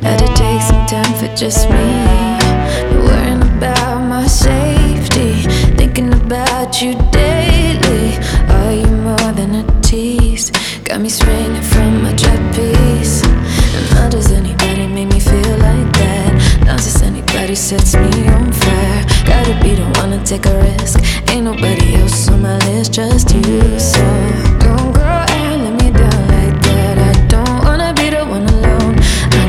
Had to take some time for just me. Worrying about my safety, thinking about you daily. Are you more than a tease? Got me swinging from my trapeze. And how does anybody make me feel like that? Not just anybody sets me